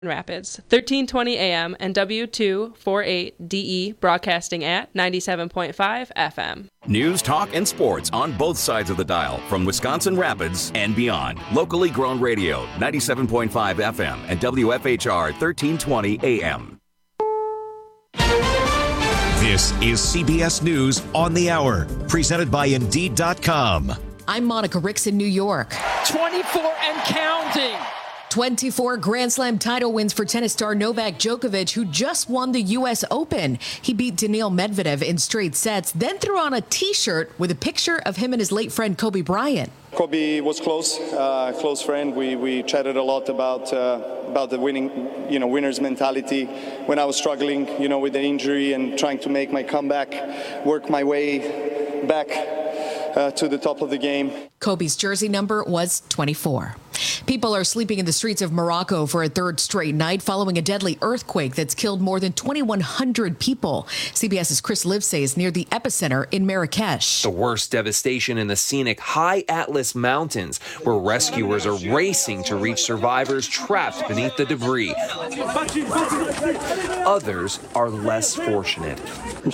Rapids, 1320 AM and W248DE broadcasting at 97.5 FM. News, talk, and sports on both sides of the dial from Wisconsin Rapids and beyond. Locally grown radio, 97.5 FM and WFHR 1320 AM. This is CBS News on the Hour, presented by Indeed.com. I'm Monica Ricks in New York. 24 and counting. 24 Grand Slam title wins for tennis star Novak Djokovic, who just won the U.S. Open. He beat Daniil Medvedev in straight sets, then threw on a T-shirt with a picture of him and his late friend Kobe Bryant. Kobe was close friend. We chatted a lot about the winner's mentality. When I was struggling, with an injury and trying to make my comeback, work my way back to the top of the game. Kobe's jersey number was 24. People are sleeping in the streets of Morocco for a third straight night following a deadly earthquake that's killed more than 2,100 people. CBS's Chris Livesay is near the epicenter in Marrakesh. The worst devastation in the scenic High Atlas Mountains, where rescuers are racing to reach survivors trapped beneath the debris. Others are less fortunate.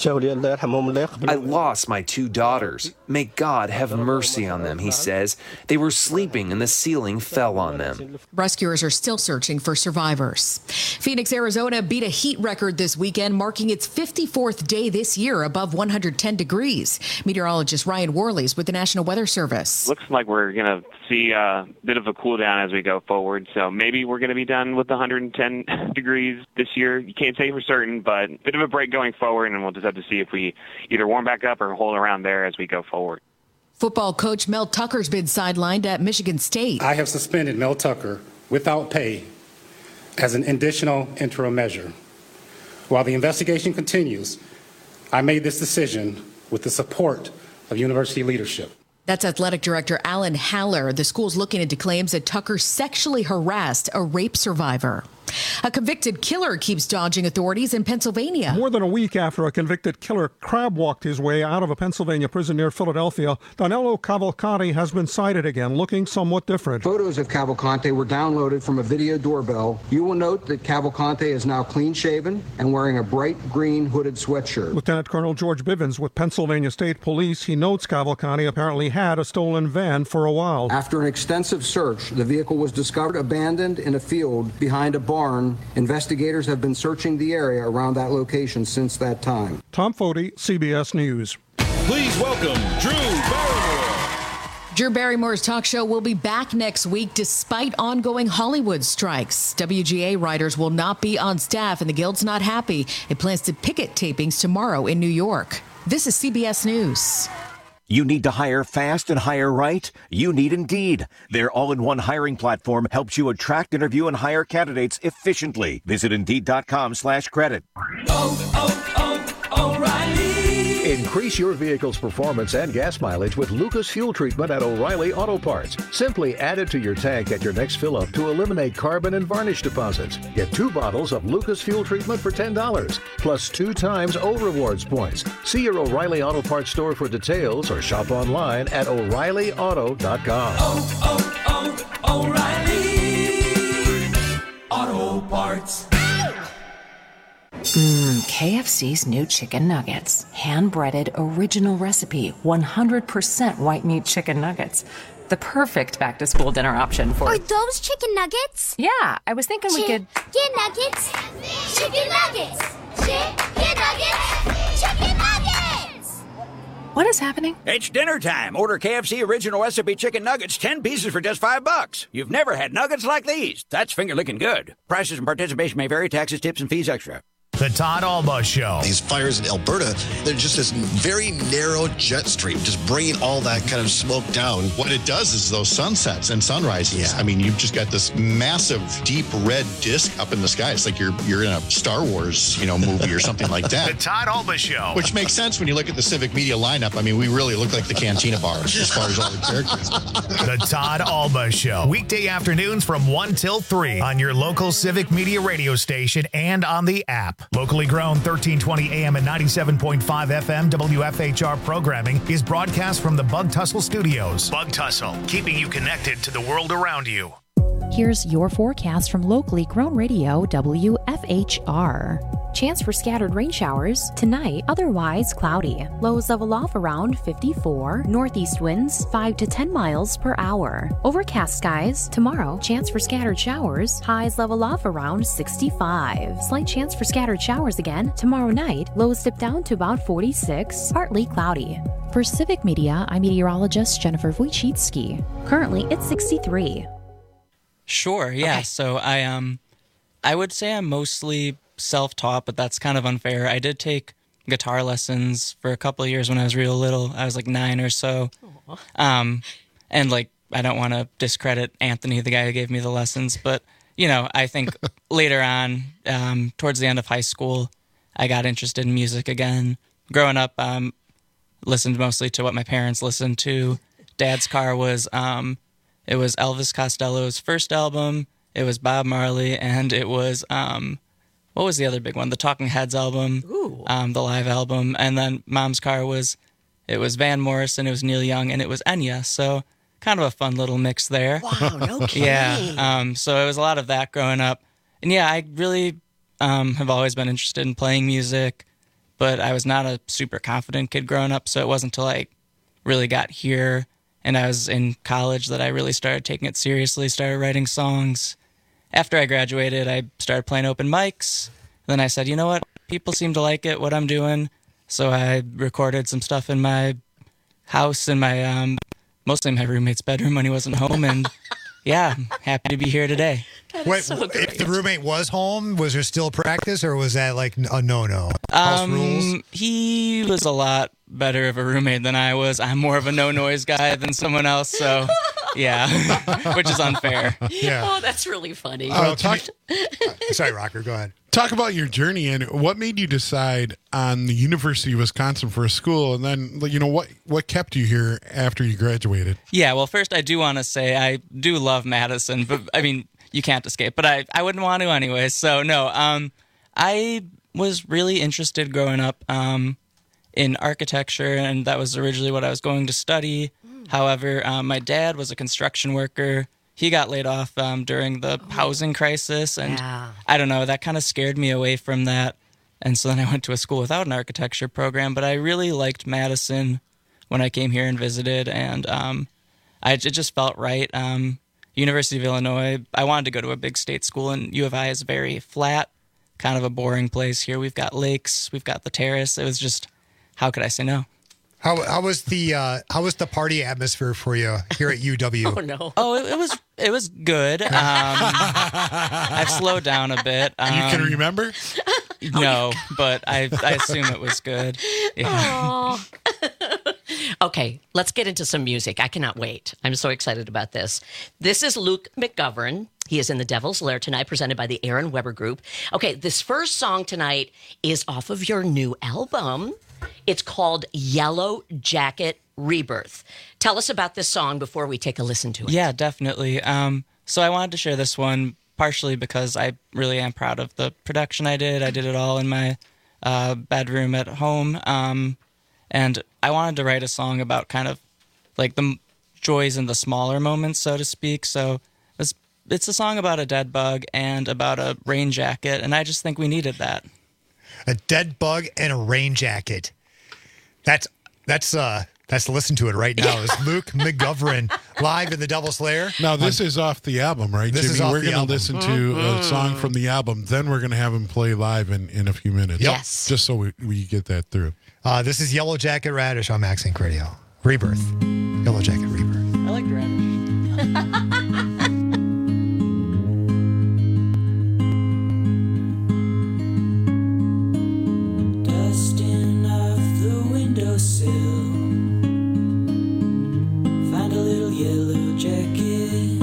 I lost my 2 daughters. May God have mercy on them, he says. They were sleeping and the ceiling fell on them. Rescuers are still searching for survivors. Phoenix, Arizona beat a heat record this weekend, marking its 54th day this year above 110 degrees. Meteorologist Ryan Worley is with the National Weather Service. Looks like we're going to see a bit of a cool down as we go forward. So maybe we're going to be done with the 110 degrees this year. You can't say for certain, but a bit of a break going forward, and we'll just have to see if we either warm back up or hold around there as we go forward. Football coach Mel Tucker's been sidelined at Michigan State. I have suspended Mel Tucker without pay as an additional interim measure. While the investigation continues, I made this decision with the support of university leadership. That's athletic director Alan Haller. The school's looking into claims that Tucker sexually harassed a rape survivor. A convicted killer keeps dodging authorities in Pennsylvania. More than a week after a convicted killer crab-walked his way out of a Pennsylvania prison near Philadelphia, Danilo Cavalcanti has been sighted again, looking somewhat different. Photos of Cavalcanti were downloaded from a video doorbell. You will note that Cavalcanti is now clean-shaven and wearing a bright green hooded sweatshirt. Lieutenant Colonel George Bivens with Pennsylvania State Police. He notes Cavalcanti apparently had a stolen van for a while. After an extensive search, the vehicle was discovered abandoned in a field behind a barn. Investigators have been searching the area around that location since that time. Tom Foti, CBS News. Please welcome Drew Barrymore. Drew Barrymore's talk show will be back next week despite ongoing Hollywood strikes. WGA writers will not be on staff and the Guild's not happy. It plans to picket tapings tomorrow in New York. This is CBS News. You need to hire fast and hire right? You need Indeed. Their all-in-one hiring platform helps you attract, interview, and hire candidates efficiently. Visit Indeed.com/credit. O'Reilly. Increase your vehicle's performance and gas mileage with Lucas Fuel Treatment at O'Reilly Auto Parts. Simply add it to your tank at your next fill-up to eliminate carbon and varnish deposits. Get 2 bottles of Lucas Fuel Treatment for $10, plus 2 times O Rewards points. See your O'Reilly Auto Parts store for details or shop online at O'ReillyAuto.com. O'Reilly Auto Parts. KFC's new chicken nuggets. Hand-breaded, original recipe, 100% white meat chicken nuggets. The perfect back-to-school dinner option for... Are those chicken nuggets? Yeah, I was thinking we could... Chicken nuggets! Chicken nuggets! Chicken nuggets! Chicken nuggets! What is happening? It's dinner time. Order KFC original recipe chicken nuggets, 10 pieces for just $5. You've never had nuggets like these. That's finger-licking good. Prices and participation may vary. Taxes, tips, and fees extra. The Todd Alba Show. These fires in Alberta, they're just this very narrow jet stream, just bringing all that kind of smoke down. What it does is those sunsets and sunrises. Yeah. I mean, you've just got this massive, deep red disc up in the sky. It's like you're in a Star Wars, movie or something like that. The Todd Alba Show. Which makes sense when you look at the Civic Media lineup. I mean, we really look like the Cantina bars as far as all the characters. The Todd Alba Show. Weekday afternoons from 1 till 3 on your local Civic Media radio station and on the app. Locally grown 1320 AM and 97.5 FM WFHR programming is broadcast from the Bug Tussle Studios. Bug Tussle, keeping you connected to the world around you. Here's your forecast from locally grown radio WFHR. Chance for scattered rain showers tonight, otherwise cloudy. Lows level off around 54. Northeast winds 5 to 10 miles per hour. Overcast skies tomorrow. Chance for scattered showers. Highs level off around 65. Slight chance for scattered showers again tomorrow night. Lows dip down to about 46. Partly cloudy. For Civic Media, I'm meteorologist Jennifer Wojcicki. Currently, it's 63. Sure. Yeah. Okay. So I would say I'm mostly self-taught, but that's kind of unfair. I did take guitar lessons for a couple of years when I was real little. I was like 9 or so. And like, I don't want to discredit Anthony, the guy who gave me the lessons, but you know, I think later on, towards the end of high school, I got interested in music again. Growing up, listened mostly to what my parents listened to. Dad's car was, it was Elvis Costello's first album, it was Bob Marley, and it was, what was the other big one? The Talking Heads album, the live album. And then Mom's car it was Van Morrison, it was Neil Young, and it was Enya. So kind of a fun little mix there. Wow, no kidding. Yeah. So it was a lot of that growing up. And yeah, I really have always been interested in playing music, but I was not a super confident kid growing up. So it wasn't until I really got here and I was in college that I really started taking it seriously, started writing songs. After I graduated, I started playing open mics. Then I said, you know what? People seem to like it, what I'm doing. So I recorded some stuff in my house, in my mostly in my roommate's bedroom when he wasn't home. And yeah, I'm happy to be here today. Wait, so if the roommate was home, was there still practice, or was that like a no-no? House rules? He was a lot better of a roommate than I was. I'm more of a no-noise guy than someone else, so yeah, which is unfair. Yeah. Oh, that's really funny. Sorry, Rocker, go ahead. Talk about your journey and what made you decide on the University of Wisconsin for a school, and then, you know, what kept you here after you graduated? Yeah, well, first I do want to say I do love Madison, but I mean, you can't escape, but I wouldn't want to anyway. So no, I was really interested growing up in architecture, and that was originally what I was going to study. However, my dad was a construction worker. He got laid off during the housing crisis, and I don't know, that kind of scared me away from that. And so then I went to a school without an architecture program, but I really liked Madison when I came here and visited, and it just felt right. University of Illinois, I wanted to go to a big state school, and U of I is very flat, kind of a boring place. Here we've got lakes, we've got the terrace. It was just, how could I say no? How was the party atmosphere for you here at UW? Oh no! Oh, it was good. I've slowed down a bit. You can remember? No, but I assume it was good. Yeah. Okay, let's get into some music. I cannot wait. I'm so excited about this. This is Luke McGovern. He is in the Devil's Lair tonight, presented by the Aaron Weber Group. Okay, this first song tonight is off of your new album. It's called Yellow Jacket Rebirth. Tell us about this song before we take a listen to it. Yeah, definitely. So I wanted to share this one partially because I really am proud of the production I did. I did it all in my bedroom at home. And I wanted to write a song about kind of like the joys in the smaller moments, so to speak. So it's a song about a dead bug and about a rain jacket, and I just think we needed that. A dead bug and a rain jacket. That's listen to it right now. It's Luke McGovern live in the Devil's Lair. Now this is off the album, right, this Jimmy? Is off we're the going to album. listen to a song from the album. Then we're going to have him play live in a few minutes. Yep. Yes. Just so we get that through. This is Yellow Jacket Radish on Max Inc. Radio. Rebirth. Yellow Jacket Rebirth. I like radish. Dusting off the windowsill, find a little yellow jacket,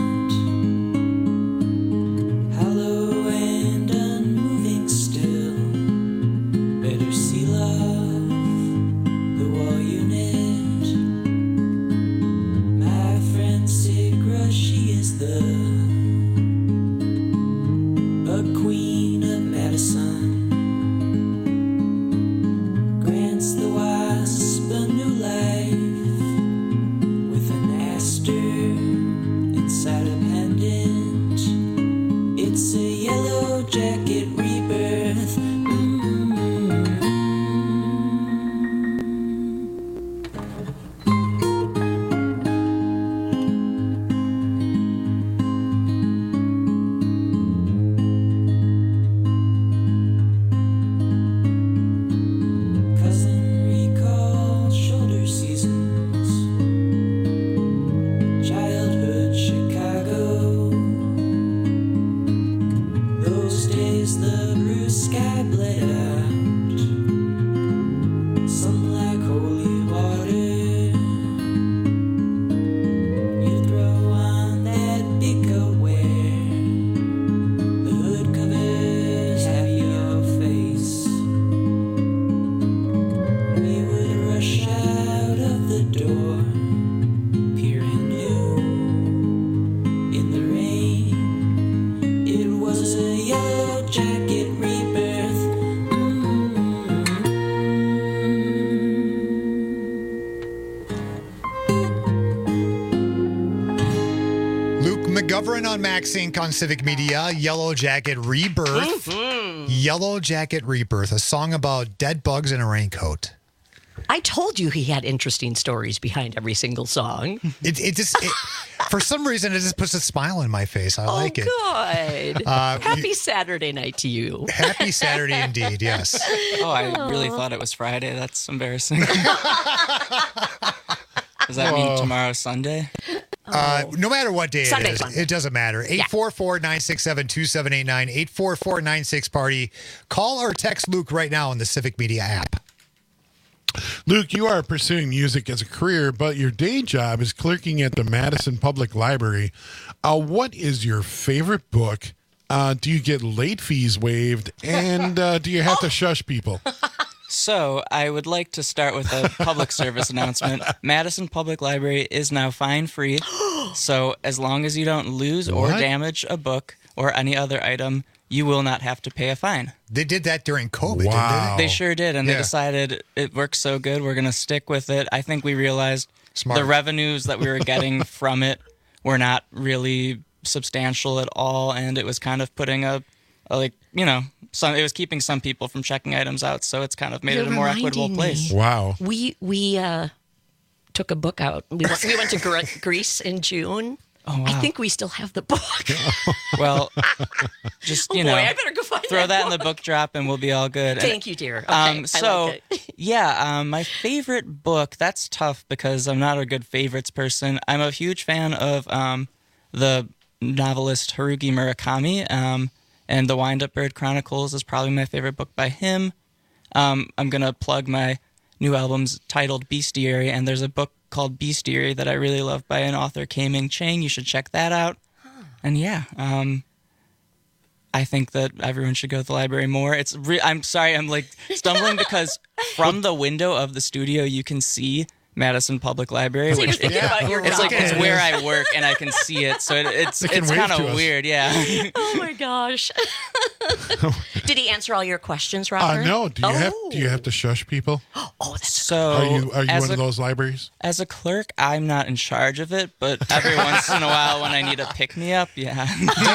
hollow and unmoving still. Better seal off the wall unit. My friend Sig Rushy those days the blue sky bled out. Some like holy water. You throw on that big coat where the hood covers have your face. We would rush out of the door, peering new in the rain. It was a yellow jacket rebirth. Luke McGovern on Max Inc. on Civic Media. Yellow Jacket Rebirth. Yellow Jacket Rebirth, a song about dead bugs in a raincoat. I told you he had interesting stories behind every single song. It just, for some reason, it just puts a smile on my face. I like it. Good. Happy Saturday night to you. Happy Saturday indeed, yes. Oh, I really thought it was Friday. That's embarrassing. Does that mean tomorrow's Sunday? No matter what day Sunday it is, fun. it doesn't matter. 844-967-2789, 844-96-PARTY. Call or text Luke right now on the Civic Media app. Luke, you are pursuing music as a career, but your day job is clerking at the Madison Public Library. What is your favorite book? Do you get late fees waived? And do you have to shush people? So, I would like to start with a public service announcement. Madison Public Library is now fine-free, so as long as you don't lose or What? damage a book or any other item, you will not have to pay a fine. They did that during COVID, Wow. didn't They sure did, and Yeah. they decided it works so good, we're going to stick with it. I think we realized Smart. the revenues that we were getting from it were not really substantial at all, and it was kind of putting it was keeping some people from checking items out, so it's kind of made it a more equitable place. Wow. We took a book out. We went to Greece in June. Oh, wow. I think we still have the book. Well, just, I better go find throw that in the book. book drop and we'll be all good. Thank you, dear. Okay, I So, like it. my favorite book, that's tough because I'm not a good favorites person. I'm a huge fan of the novelist Haruki Murakami, and The Wind-Up Bird Chronicles is probably my favorite book by him. I'm going to plug my new album's titled Bestiary, and there's a book called Bestiary that I really love by an author, K-Ming Chang. You should check that out. And I think that everyone should go to the library more. I'm sorry, I'm like stumbling because from the window of the studio you can see Madison Public Library, So you're which thinking about your job. it's where I work and I can see it, so it's They can wave kind to of us. weird, yeah. Oh my gosh! Did he answer all your questions, Robert? No. Do you have to shush people? Oh, that's So Are you as one of those libraries? As a clerk, I'm not in charge of it, but every once in a while when I need a pick-me-up, yeah.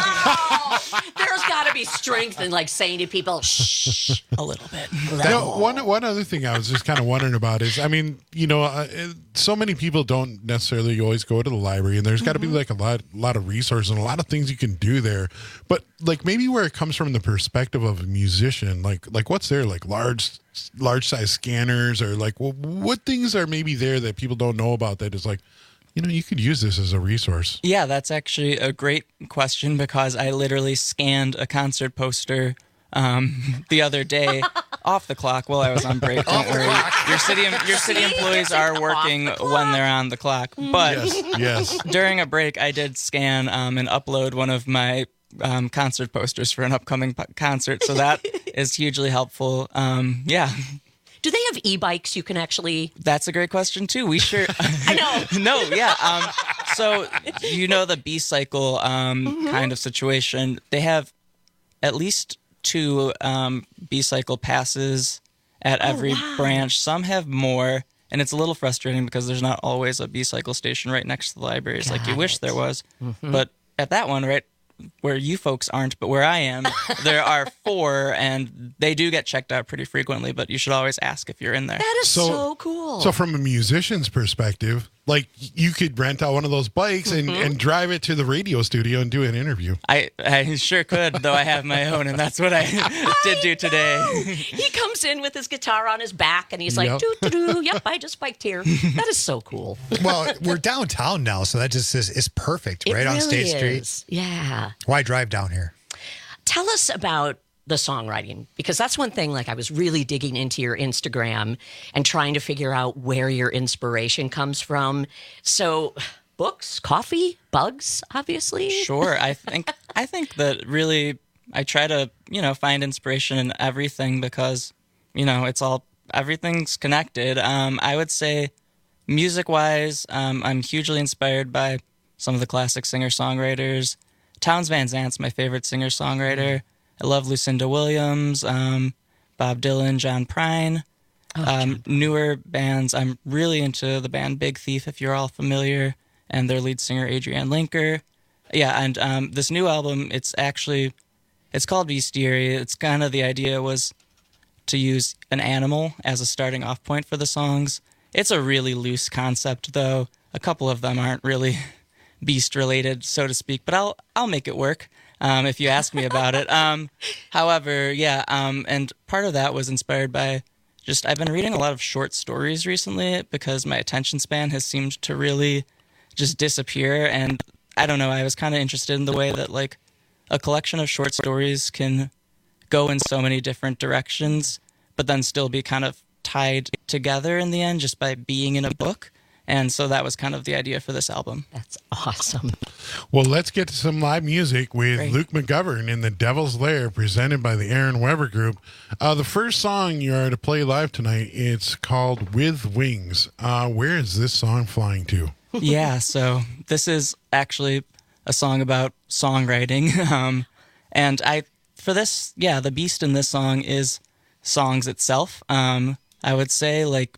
there's got to be strength in like saying to people, "Shh," a little bit. One other thing I was just kind of wondering about is, I mean, so many people don't necessarily always go to the library, and there's got to be like a lot of resources and a lot of things you can do there. But like maybe where it comes from the perspective of a musician, like what's there, like large size scanners, or like what things are maybe there that people don't know about that is like, you could use this as a resource. Yeah, that's actually a great question because I literally scanned a concert poster the other day off the clock while I was on break. Don't worry. Your city employees are working when they're on the clock. But yes. During a break, I did scan and upload one of my concert posters for an upcoming concert. So that is hugely helpful. Yeah. Do they have e-bikes you can actually? That's a great question too. We sure. I know. No, yeah. So the B-cycle kind of situation. They have at least 2 B-cycle passes at every branch. Some have more, and it's a little frustrating because there's not always a B-cycle station right next to the libraries like you wish there was. Mm-hmm. But at that one, right where you folks aren't, but where I am, there are 4, and they do get checked out pretty frequently, but you should always ask if you're in there. That is so cool. So from a musician's perspective, like you could rent out one of those bikes and drive it to the radio studio and do an interview. I sure could, though I have my own, and that's what I did do today. He comes in with his guitar on his back, and he's like, Yep. doo-doo-doo, yep, I just biked here. That is so cool. Well, we're downtown now, so that just is perfect, It right on really State Street. is. Yeah. Why drive down here? Tell us about the songwriting, because that's one thing, like I was really digging into your Instagram and trying to figure out where your inspiration comes from. So books, coffee, bugs, obviously. Sure. I think that really I try to, find inspiration in everything because, everything's connected. I would say music-wise, I'm hugely inspired by some of the classic singer-songwriters. Townes Van Zant's my favorite singer-songwriter. I love Lucinda Williams, Bob Dylan, John Prine. Newer bands, I'm really into the band Big Thief, if you're all familiar, and their lead singer, Adrienne Linker. Yeah, and this new album, it's called Bestiary. It's kind of the idea was to use an animal as a starting off point for the songs. It's a really loose concept, though. A couple of them aren't really beast-related, so to speak, but I'll make it work. If you ask me about it. However, yeah, and part of that was inspired by I've been reading a lot of short stories recently because my attention span has seemed to really just disappear. And I don't know, I was kind of interested in the way that like a collection of short stories can go in so many different directions, but then still be kind of tied together in the end just by being in a book. And so that was kind of the idea for this album. That's awesome. Well, let's get to some live music with Luke McGovern in the Devil's Lair, presented by the Aaron Weber Group. The first song you are to play live tonight, it's called With Wings. Where is this song flying to? Yeah, so this is actually a song about songwriting. And the beast in this song is songs itself. I would say, like,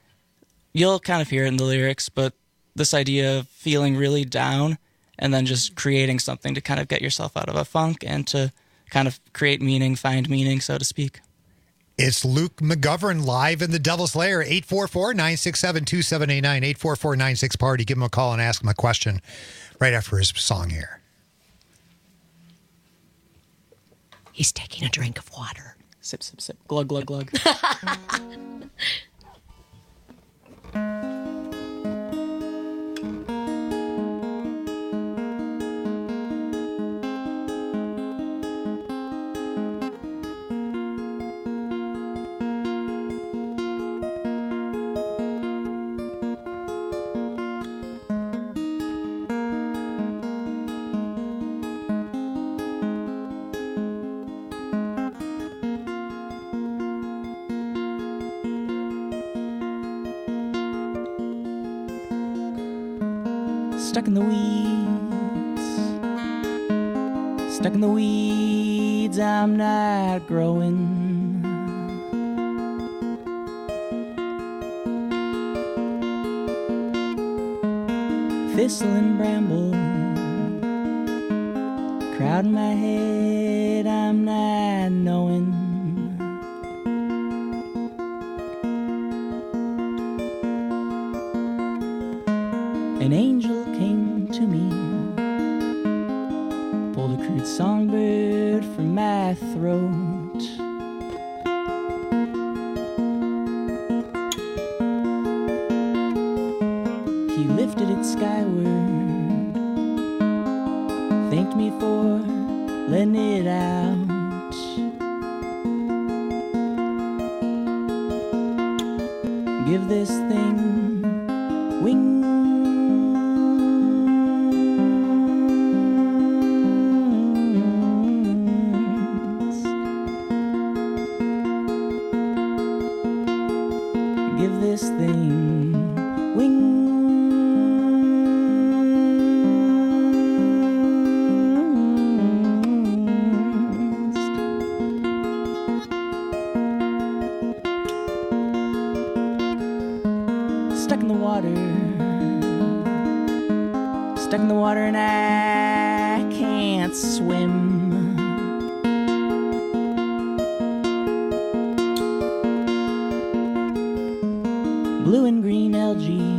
you'll kind of hear it in the lyrics, but this idea of feeling really down and then just creating something to kind of get yourself out of a funk and to kind of create meaning, find meaning, so to speak. It's Luke McGovern live in the Devil's Lair, 844-967-2789, 844-96-PARTY. Give him a call and ask him a question right after his song here. He's taking a drink of water. Sip, sip, sip. Glug, glug, glug. Stuck in the weeds, I'm not growing. Thistle and bramble crowding my head, I'm not knowing. An angel came to me, pulled a crude songbird from my throat. He lifted it skyward, thanked me for letting it out. Give this thing wings. Give this thing wings. Stuck in the water and I can't swim. Blue and green algae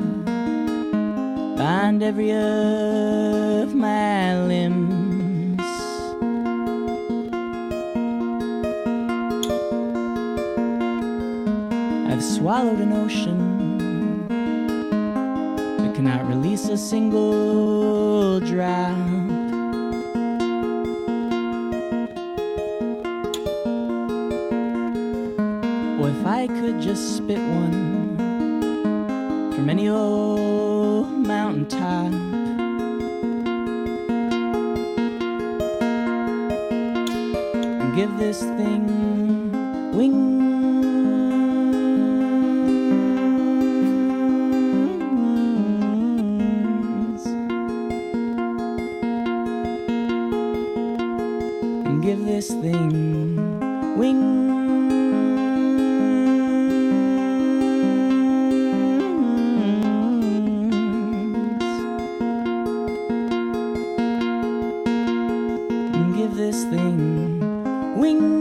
bind every of my limbs. I've swallowed an ocean that cannot release a single drop. if I could just spit one from any old mountaintop, and give this thing wings. And give this thing wings. This thing wings.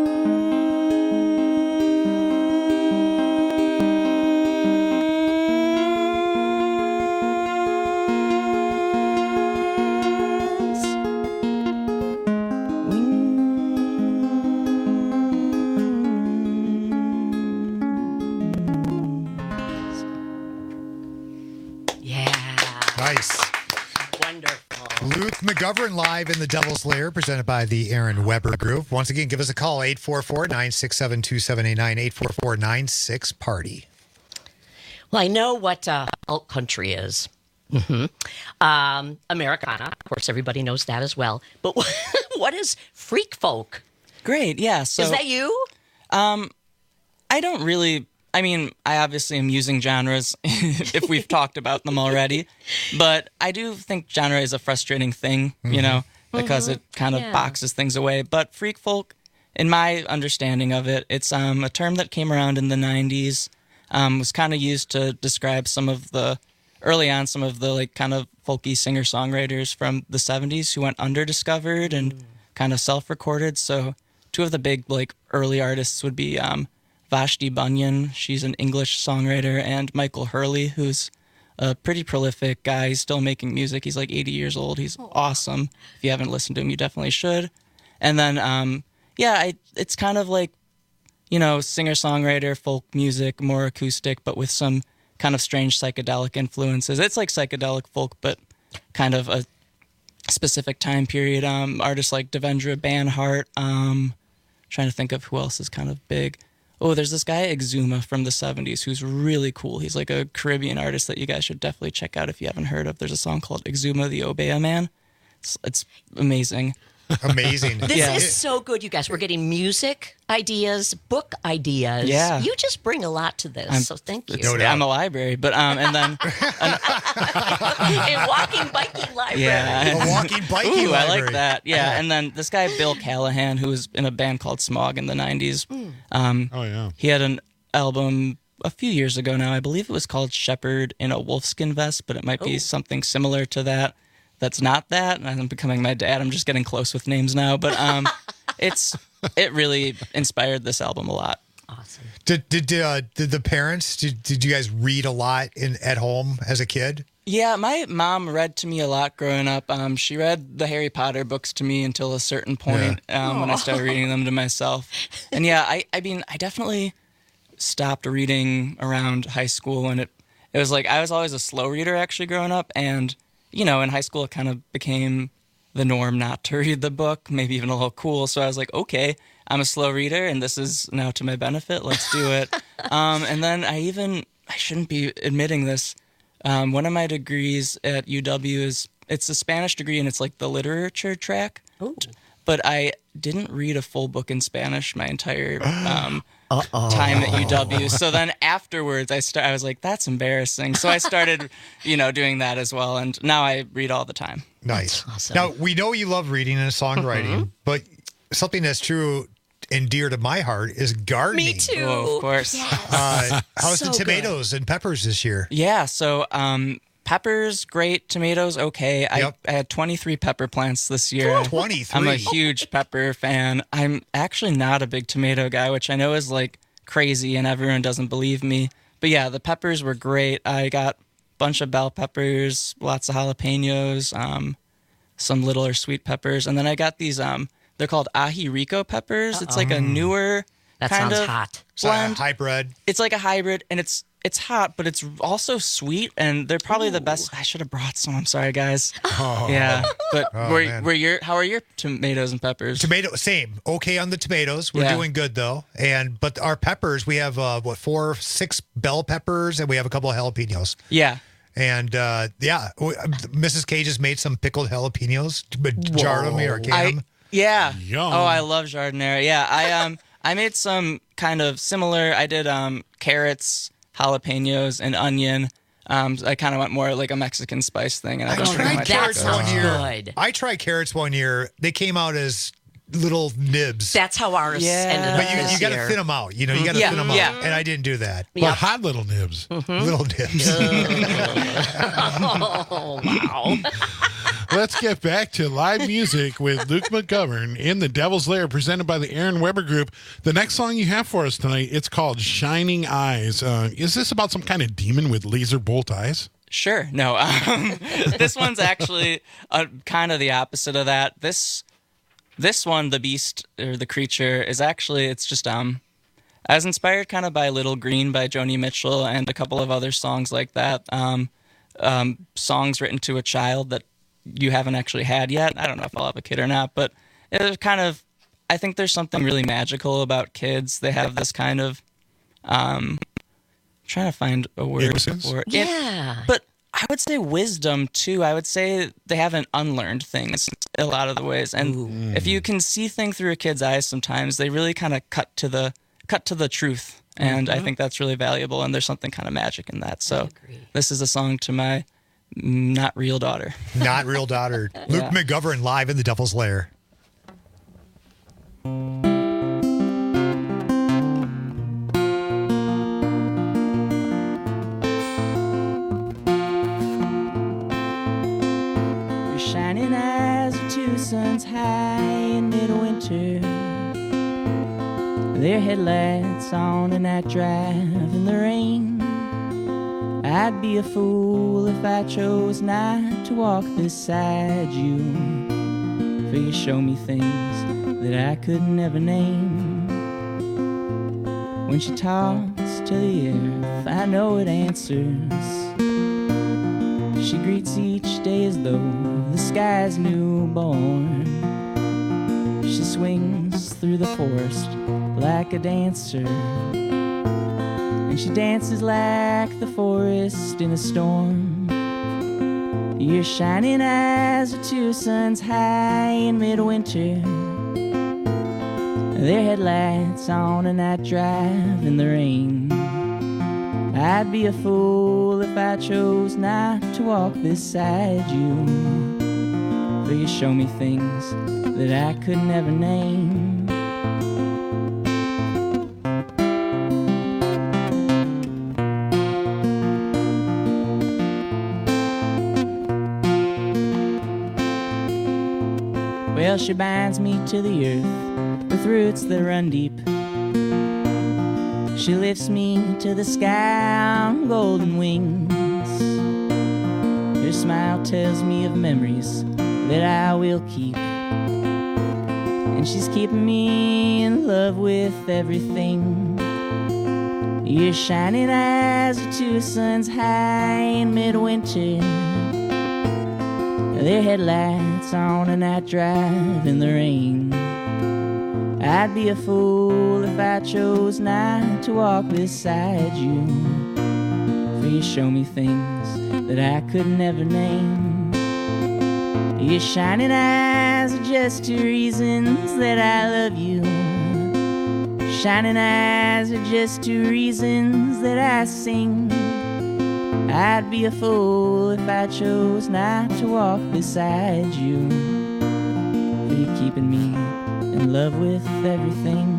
Nice. Wonderful. Luke McGovern live in the Devil's Lair, presented by the Aaron Weber Group. Once again, give us a call, 844-967-2789, 844-96-PARTY. Well, I know what alt country is. Americana. Of course, everybody knows that as well. But what is freak folk? Great, yeah. So, is that you? I don't really... I mean, I obviously am using genres if we've talked about them already. But I do think genre is a frustrating thing, you know, because it kind of boxes things away. But freak folk, in my understanding of it, it's a term that came around in the 90s, was kind of used to describe some of the like kind of folky singer-songwriters from the 70s who went under-discovered and kind of self-recorded. So two of the big like early artists would be Vashti Bunyan, she's an English songwriter, and Michael Hurley, who's a pretty prolific guy. He's still making music. He's like 80 years old. He's awesome. If you haven't listened to him, you definitely should. And then, it's kind of like, you know, singer-songwriter, folk music, more acoustic, but with some kind of strange psychedelic influences. It's like psychedelic folk, but kind of a specific time period. Artists like Devendra Banhart. Trying to think of who else is kind of big. Oh, there's this guy, Exuma, from the 70s, who's really cool. He's like a Caribbean artist that you guys should definitely check out if you haven't heard of. There's a song called Exuma the Obeah Man. It's amazing. Amazing. This is so good, you guys. We're getting music ideas, book ideas. Yeah. You just bring a lot to this, so thank you. I'm a library, but and then a walking, biking library. Yeah. A walking, biking library. I like that. Yeah, and then this guy, Bill Callahan, who was in a band called Smog in the 90s. He had an album a few years ago now. I believe it was called Shepherd in a Wolfskin Vest, but it might be something similar to that. That's not that. I'm becoming my dad. I'm just getting close with names now. But it really inspired this album a lot. Awesome. Did the parents, did you guys read a lot at home as a kid? Yeah, my mom read to me a lot growing up. She read the Harry Potter books to me until a certain point when I started reading them to myself. And yeah, I mean, I definitely stopped reading around high school when it was like I was always a slow reader actually growing up, and you know, in high school, it kind of became the norm not to read the book, maybe even a little cool. So I was like, okay, I'm a slow reader, and this is now to my benefit. Let's do it. And then I shouldn't be admitting this. One of my degrees at UW it's a Spanish degree, and it's like the literature track. Ooh. But I didn't read a full book in Spanish my entire time at UW. So then afterwards, I was like, that's embarrassing. So I started, doing that as well. And now I read all the time. Nice. That's awesome. Now, we know you love reading and songwriting, but something that's true and dear to my heart is gardening. Me too. Oh, of course. Yes. How's So the tomatoes and peppers this year? Yeah, so peppers, great. Tomatoes, okay. I had 23 pepper plants this year. 23? I'm a huge pepper fan. I'm actually not a big tomato guy, which I know is like crazy and everyone doesn't believe me. But yeah, the peppers were great. I got a bunch of bell peppers, lots of jalapenos, some littler sweet peppers. And then I got these, they're called ají rico peppers. It's like a newer that kind sounds of hot. blend. Hybrid. It's like a hybrid, and it's it's hot, but it's also sweet, and they're probably the best. I should have brought some. I'm sorry, guys. Oh. Yeah, but Man. how are your tomatoes and peppers? Same. Okay on the tomatoes. We're Yeah. doing good though. But our peppers, we have 6 bell peppers, and we have a couple of jalapenos. Yeah. And Mrs. Cage has made some pickled jalapenos, but jarred them or canned them. Yeah. Yum. Oh, I love jardinera. Yeah, I made some kind of similar. I did carrots, jalapenos, and onion. I kind of went more like a Mexican spice thing, and I don't tried my carrots tacos. one year. Good. I tried carrots one year. They came out as little nibs. That's how ours ended up But you this got to year. thin them out. You know, you got to Yeah. thin them out. Yeah. And I didn't do that. But hot little nibs. Little nibs. Oh, wow. Let's get back to live music with Luke McGovern in the Devil's Lair, presented by the Aaron Weber Group. The next song you have for us tonight, it's called Shining Eyes. Is this about some kind of demon with laser bolt eyes? Sure. No. This one's actually kind of the opposite of that. This one, the beast or the creature, is actually, it's just I was inspired kind of by Little Green by Joni Mitchell and a couple of other songs like that. Songs written to a child that you haven't actually had yet. I don't know if I'll have a kid or not, but it's kind of, I think there's something really magical about kids. They have this kind of, trying to find a word Innocence? for it. Yeah. But I would say wisdom too. I would say they haven't unlearned things a lot of the ways. And if you can see things through a kid's eyes sometimes, they really kind of cut to the truth. And I think that's really valuable, and there's something kind of magic in that. So this is a song to my not real daughter. Not real daughter. Luke McGovern live in the Devil's Lair. Your shining eyes are 2 suns high in midwinter. Their headlights on a night drive in the rain. I'd be a fool if I chose not to walk beside you, for you show me things that I could never name. When she talks to the earth, I know it answers. She greets each day as though the sky's newborn. She swings through the forest like a dancer, and she dances like the forest in a storm. Your shining eyes are 2 suns high in midwinter. Their headlights on a night drive in the rain. I'd be a fool if I chose not to walk beside you, for you show me things that I could never name. Well, she binds me to the earth with roots that run deep. She lifts me to the sky on golden wings. Her smile tells me of memories that I will keep, and she's keeping me in love with everything. Your shining eyes are 2 suns high in midwinter. Their headlights on a night drive in the rain. I'd be a fool if I chose not to walk beside you, for you show me things that I could never name. Your shining eyes are just 2 reasons that I love you. Shining eyes are just 2 reasons that I sing. I'd be a fool if I chose not to walk beside you, for you keeping me in love with everything.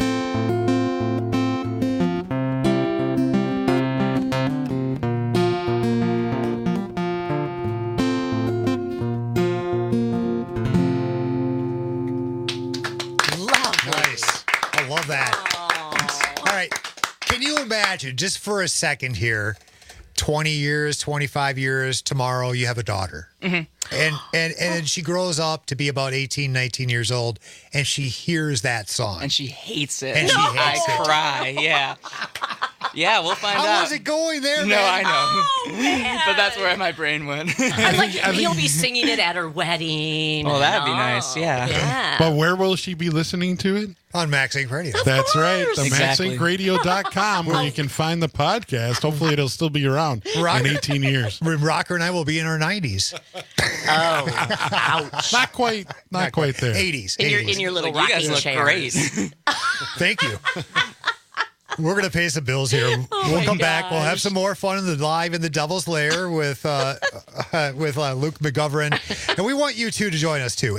Nice. I love that. All right. Can you imagine, just for a second here, 20 years, 25 years, tomorrow you have a daughter. And then she grows up to be about 18, 19 years old, and she hears that song. And she hates it. And she hates I it. cry, yeah. Yeah, we'll find out. How was it going there, No, man? I know. Oh, man. But that's where my brain went. I'm like, you'll be singing it at her wedding. Well, that'd be nice, yeah. Yeah. But where will she be listening to it? On Max Inc. Radio. That's right. The Exactly. MaxIncRadio.com where you can find the podcast. Hopefully it'll still be around in 18 years. Rocker and I will be in our 90s. Oh, ouch. Not quite there. 80s. In your little Like, you rocking guys look chairs. great. Thank you. We're going to pay some bills here. We'll come back. We'll have some more fun in the live in the Devil's Lair with Luke McGovern. And we want you two to join us too.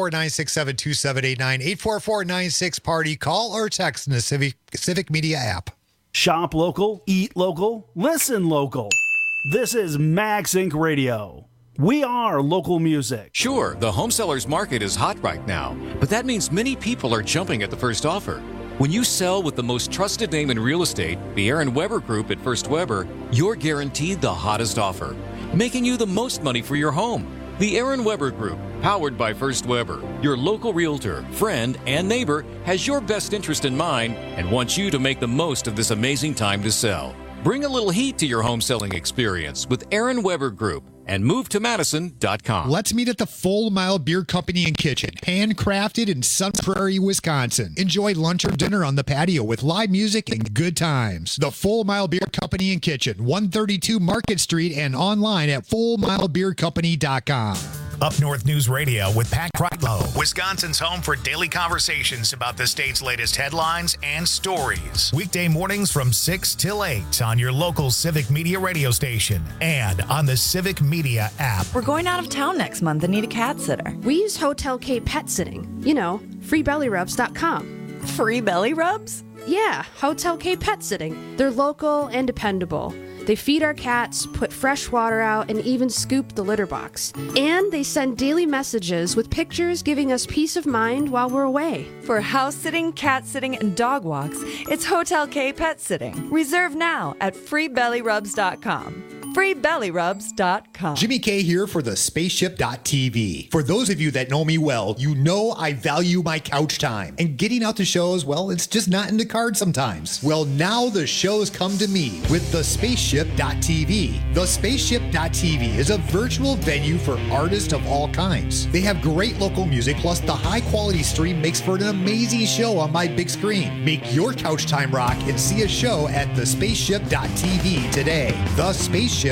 844-967-2789. 844-96-PARTY. Call or text in the Civic Media app. Shop local, eat local, listen local. This is Max Inc. Radio. We are local music. Sure, the home sellers market is hot right now, but that means many people are jumping at the first offer. When you sell with the most trusted name in real estate, the Aaron Weber Group at First Weber, you're guaranteed the hottest offer, making you the most money for your home. The Aaron Weber Group, powered by First Weber, your local realtor, friend, and neighbor, has your best interest in mind and wants you to make the most of this amazing time to sell. Bring a little heat to your home selling experience with Aaron Weber Group and move to Madison.com. Let's meet at the Full Mile Beer Company and Kitchen, handcrafted in Sun Prairie, Wisconsin. Enjoy lunch or dinner on the patio with live music and good times. The Full Mile Beer Company and Kitchen, 132 Market Street, and online at fullmilebeercompany.com. Up North News Radio with Pat Kreitlow, Wisconsin's home for daily conversations about the state's latest headlines and stories. Weekday mornings from 6 till 8 on your local Civic Media radio station and on the Civic Media app. We're going out of town next month and need a cat sitter. We use Hotel K Pet Sitting. You know, freebellyrubs.com. Free belly rubs? Yeah, Hotel K Pet Sitting. They're local and dependable. They feed our cats, put fresh water out, and even scoop the litter box. And they send daily messages with pictures giving us peace of mind while we're away. For house sitting, cat sitting, and dog walks, it's Hotel K Pet Sitting. Reserve now at freebellyrubs.com. freebellyrubs.com. Jimmy K here for the Spaceship.tv. For those of you that know me well, you know I value my couch time. And getting out to shows, well, it's just not in the cards sometimes. Well, now the shows come to me with the Spaceship.tv. The Spaceship.tv is a virtual venue for artists of all kinds. They have great local music, plus the high quality stream makes for an amazing show on my big screen. Make your couch time rock and see a show at the Spaceship.tv today. The Spaceship.tv.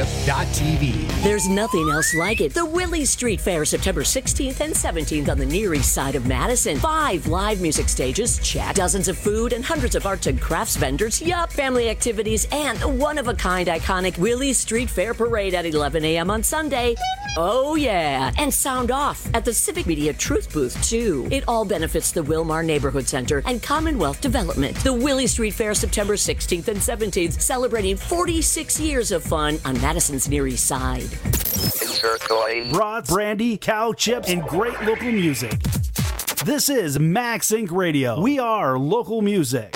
There's nothing else like it. The Willie Street Fair, September 16th and 17th on the Near East Side of Madison. 5 live music stages, check. Dozens of food and hundreds of arts and crafts vendors, yup. Family activities and the one-of-a-kind iconic Willie Street Fair Parade at 11 a.m. on Sunday. Oh, yeah. And sound off at the Civic Media Truth Booth, too. It all benefits the Wilmar Neighborhood Center and Commonwealth Development. The Willie Street Fair, September 16th and 17th, celebrating 46 years of fun on Madison's Near East Side. Brats, brandy, cow chips, and great local music. This is Max Inc. Radio. We are local music.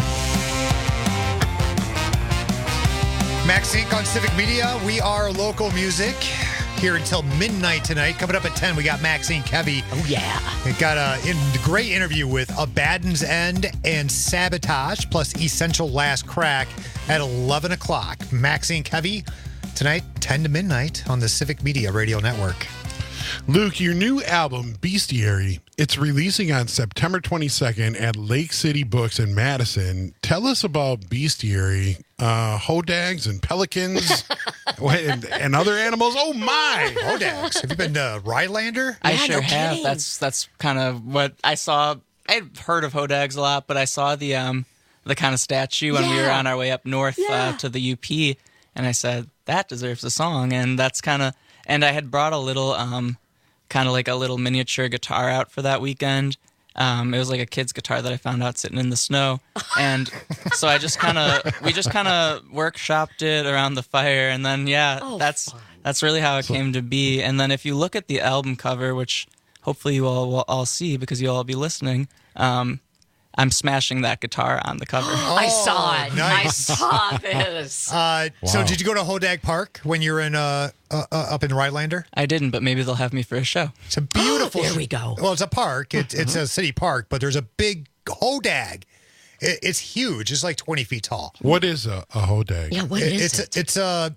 Max Inc. on Civic Media. We are local music. Here until midnight tonight. Coming up at 10, we got Max Inc. Heavy. Oh, yeah. We got a great interview with Abaddon's End and Sabotage, plus Essential Last Crack at 11 o'clock. Max Inc. Heavy tonight, 10 to midnight on the Civic Media Radio Network. Luke, your new album, Bestiary, it's releasing on September 22nd at Lake City Books in Madison. Tell us about Bestiary, hodags and pelicans and other animals. Oh, my! Hodags. Have you been to Rylander? I sure have. That's kind of what I saw. I'd heard of hodags a lot, but I saw the kind of statue when we were on our way up north to the UP, and I said, that deserves a song. And that's kind of... And I had brought a little, kind of like a little miniature guitar out for that weekend. It was like a kid's guitar that I found out sitting in the snow. And so we just kind of workshopped it around the fire. And then, that's really how it came to be. And then if you look at the album cover, which hopefully you all will all see because you'll all be listening, I'm smashing that guitar on the cover. I saw it. Nice. I saw this. So did you go to Hodag Park when you were in up in Rylander? I didn't, but maybe they'll have me for a show. It's a beautiful. There we go. Well, it's a park. It's a city park, but there's a big Hodag, It's huge. It's like 20 feet tall. What is a hodag? Yeah, what is it? It's a.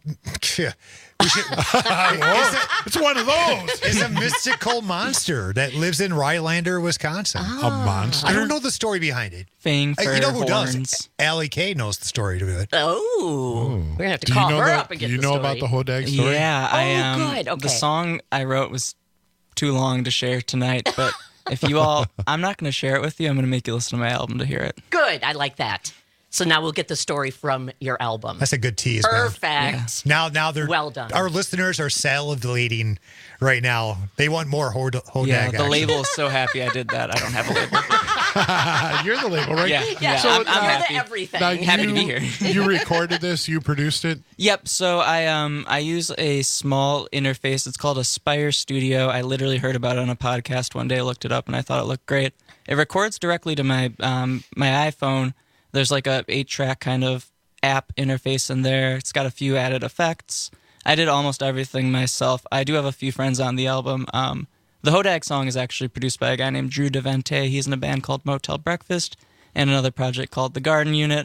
It's one of those. It's a mystical monster that lives in Rylander, Wisconsin. A monster? I don't know the story behind it. Fang You know who horns. does? Allie Kay knows the story to it. Oh, we're gonna have to Do you call know her the- up and get do you the know story. about the hodag story? Yeah, I good. Okay. The song I wrote was too long to share tonight, but if you all, I'm not going to share it with you. I'm going to make you listen to my album to hear it. Good. I like that. So now we'll get the story from your album. That's a good tease, man. Perfect. Now they're well done. Our listeners are salivating right now. They want more hodag. Yeah, the action. label is so happy I did that. I don't have a label. You're the label, right? Yeah. So I'm now- happy. everything. Now, Happy to be here. You recorded this. You produced it. Yep. So I use a small interface. It's called Aspire Studio. I literally heard about it on a podcast one day, looked it up, and I thought it looked great. It records directly to my my iPhone. There's like a 8-track kind of app interface in there. It's got a few added effects. I did almost everything myself. I do have a few friends on the album. The Hodag song is actually produced by a guy named Drew DeVente. He's in a band called Motel Breakfast and another project called The Garden Unit.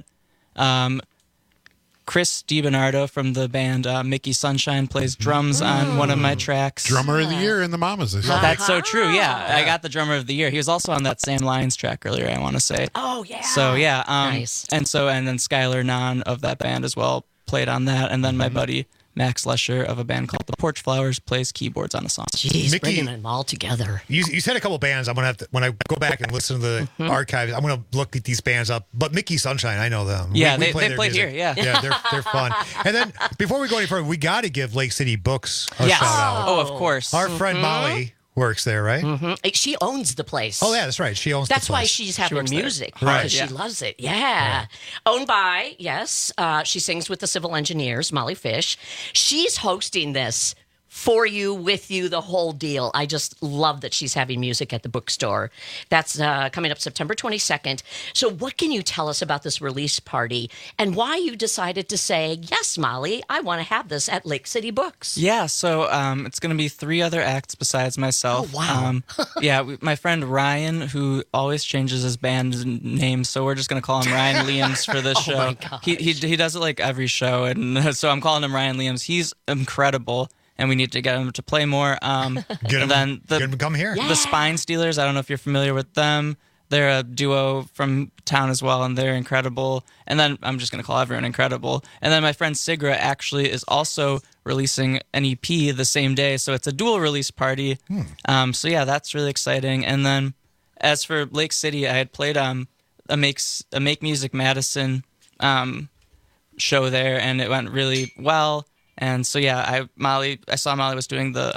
Chris DiBernardo from the band Mickey Sunshine plays drums on one of my tracks. Drummer of the year in the Mamas. They said. That's so true. Yeah, I got the drummer of the year. He was also on that Sam Lyons track earlier, I want to say. Oh, yeah. So yeah, Nice. And then Skylar Nahn of that band as well played on that, and then my buddy Max Lesher of a band called the Porch Flowers plays keyboards on a song. Jeez, Mickey- bringing them all together. You said a couple bands. I'm gonna have to, when I go back and listen to the archives, I'm gonna look at these bands up. But Mickey Sunshine, I know them. Yeah, We they play their played music. here, yeah. Yeah, they're fun. And then before we go any further, we got to give Lake City Books a Yes. shout out. Oh, of course. Our friend Molly works there, right? She owns the place. Oh yeah, that's right. She owns. That's the why place. she's having works there. music, Right. because Yeah. she loves it. Yeah. Owned by, yes, she sings with the Civil Engineers, Molly Fish. She's hosting this for you, with you, the whole deal. I just love that she's having music at the bookstore. That's coming up September 22nd. So what can you tell us about this release party and why you decided to say, yes, Molly, I want to have this at Lake City Books? Yeah, so it's going to be 3 other acts besides myself. Oh, wow. My friend Ryan, who always changes his band name, so we're just going to call him Ryan Liams for this Oh, show. my gosh. He does it like every show, and so I'm calling him Ryan Liams. He's incredible, and we need to get him to play more. Get him, then get him to come here. The Spine Stealers, I don't know if you're familiar with them. They're a duo from town as well, and they're incredible. And then I'm just going to call everyone incredible. And then my friend Sigra actually is also releasing an EP the same day, so it's a dual release party. So yeah, that's really exciting. And then as for Lake City, I had played a Make Music Madison show there, and it went really well. And so yeah, I saw Molly was doing the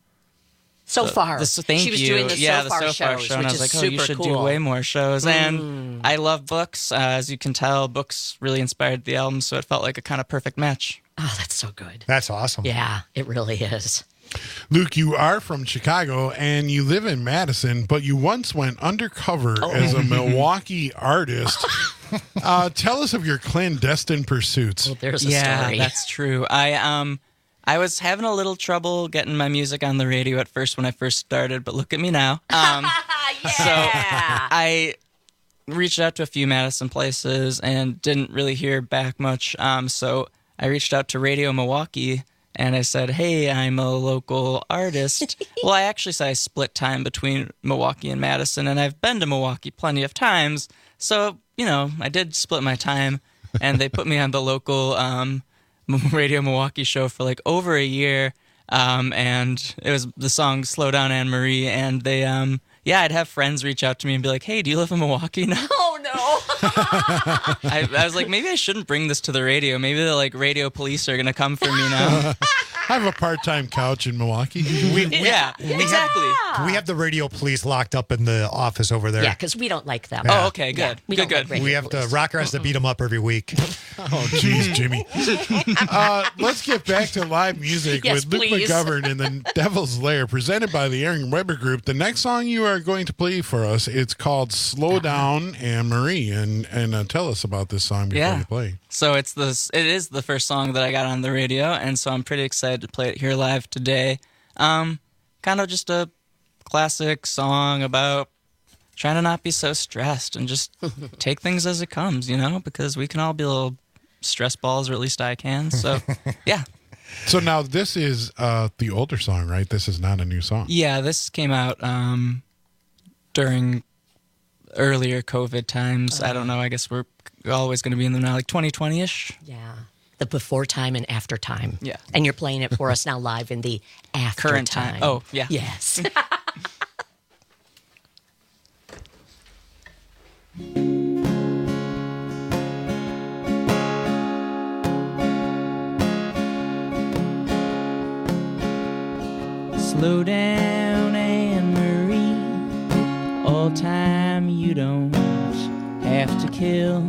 So far. thank She was you. doing the yeah, So Far the So Far shows, show, and I which was is like, oh, you super should do cool. way more shows. And I love books. As you can tell, books really inspired the album, so it felt like a kind of perfect match. Oh, that's so good. That's awesome. Yeah, it really is. Luke, you are from Chicago and you live in Madison, but you once went undercover as a Milwaukee artist. Tell us of your clandestine pursuits. Well, there's a Yeah, story. that's true. I was having a little trouble getting my music on the radio at first when I first started, but look at me now. So I reached out to a few Madison places and didn't really hear back much. So I reached out to Radio Milwaukee and I said, hey, I'm a local artist. Well, I actually said I split time between Milwaukee and Madison, and I've been to Milwaukee plenty of times. So, I did split my time, and they put me on the local Radio Milwaukee show for like over a year. And it was the song Slow Down Anne Marie. And they, I'd have friends reach out to me and be like, hey, do you live in Milwaukee now? Oh, no. I was like, maybe I shouldn't bring this to the radio. Maybe the radio police are going to come for me now. I have a part-time couch in Milwaukee. Exactly. We have the radio police locked up in the office over there. Yeah, because we don't like them. Oh, okay, good. We don't like radio We have to. police. Rocker has to beat them up every week. Oh, jeez, Jimmy. Let's get back to live music Yes, with Luke please. McGovern and the Devil's Lair, presented by the Aaron Weber Group. The next song you are going to play for us, it's called "Slow Down Anne Marie," and tell us about this song before you play. So it is the first song that I got on the radio, and so I'm pretty excited to play it here live today. Kind of just a classic song about trying to not be so stressed and just take things as it comes, because we can all be little stress balls, or at least I can. So, yeah. So now this is the older song, right? This is not a new song. Yeah, this came out during earlier COVID times. I don't know. I guess we're always going to be in them now, like 2020-ish. Yeah. The before time and after time. Yeah. And you're playing it for us now live in the after Current time. Oh, yeah. Yes. Slow down, Anne-Marie. All time you don't have to kill.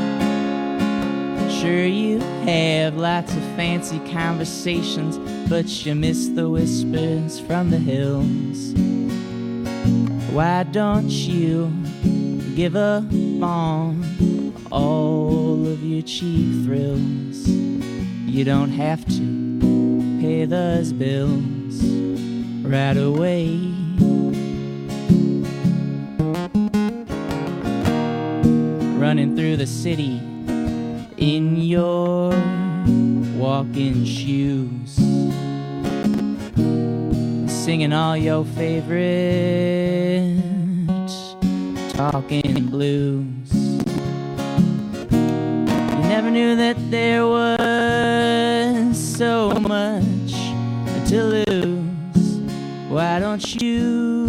Sure, you have lots of fancy conversations, but you miss the whispers from the hills. Why don't you give up on all of your cheap thrills? You don't have to pay those bills right away. Running through the city in your walking shoes, singing all your favorite talking blues. You never knew that there was so much to lose. Why don't you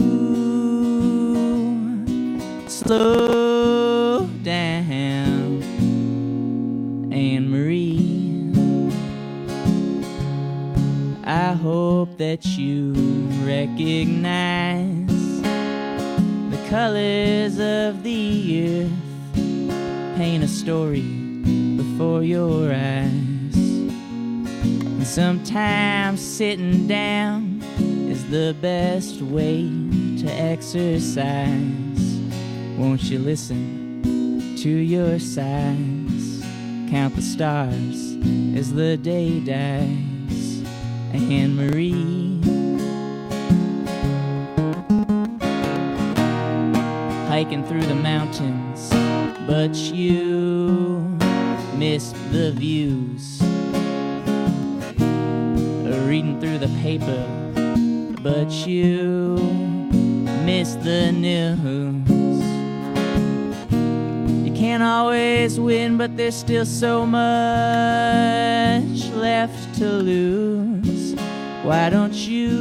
slow down, Anne-Marie? I hope that you recognize the colors of the earth paint a story before your eyes. And sometimes sitting down is the best way to exercise. Won't you listen to your sighs? Count the stars as the day dies, Anne-Marie. Hiking through the mountains, but you missed the views. Reading through the paper, but you missed the news. You can't always win, but there's still so much left to lose. Why don't you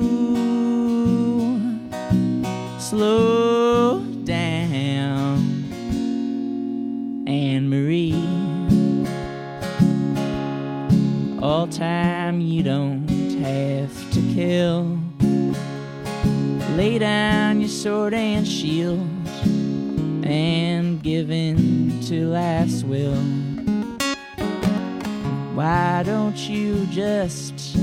slow down, Anne-Marie? All time you don't have to kill. Lay down your sword and shield and give in to life's will. Why don't you just